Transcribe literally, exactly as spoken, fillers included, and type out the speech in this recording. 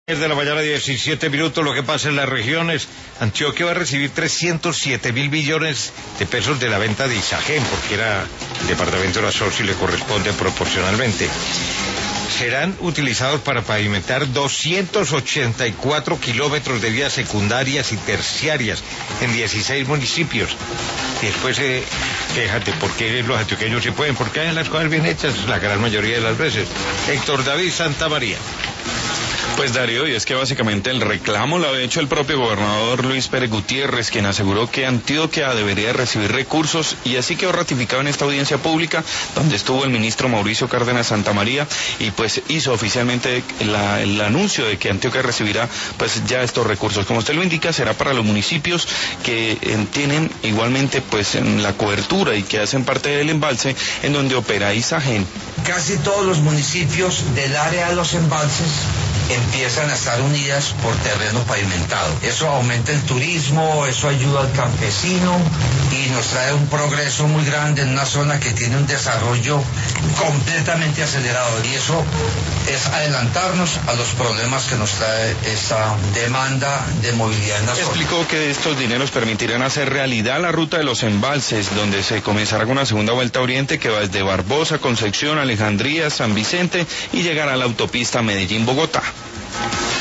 Es de la mañana, diecisiete minutos. Lo que pasa en las regiones: Antioquia va a recibir trescientos siete mil millones de pesos de la venta de Isagen, porque era el departamento de la S O S y le corresponde proporcionalmente. Serán utilizados para pavimentar doscientos ochenta y cuatro kilómetros de vías secundarias y terciarias en dieciséis municipios. Y después se eh, quejan de por qué los antioqueños se pueden, porque hay las cosas bien hechas la gran mayoría de las veces. Héctor David Santamaría. Pues Darío, y es que básicamente el reclamo lo había hecho el propio gobernador Luis Pérez Gutiérrez, quien aseguró que Antioquia debería recibir recursos, y así quedó ratificado en esta audiencia pública, donde estuvo el ministro Mauricio Cárdenas Santamaría, y pues hizo oficialmente la, el anuncio de que Antioquia recibirá pues ya estos recursos. Como usted lo indica, será para los municipios que eh, tienen igualmente pues en la cobertura y que hacen parte del embalse en donde opera Isagen. Casi todos los municipios del área de los embalses empiezan a estar unidas por terreno pavimentado. Eso aumenta el turismo, eso ayuda al campesino y nos trae un progreso muy grande en una zona que tiene un desarrollo completamente acelerado, y eso es adelantarnos a los problemas que nos trae esta demanda de movilidad en la zona. Explicó que estos dineros permitirán hacer realidad la ruta de los embalses, donde se comenzará con una segunda vuelta a Oriente que va desde Barbosa, Concepción, Alejandría, San Vicente y llegará a la autopista Medellín-Bogotá.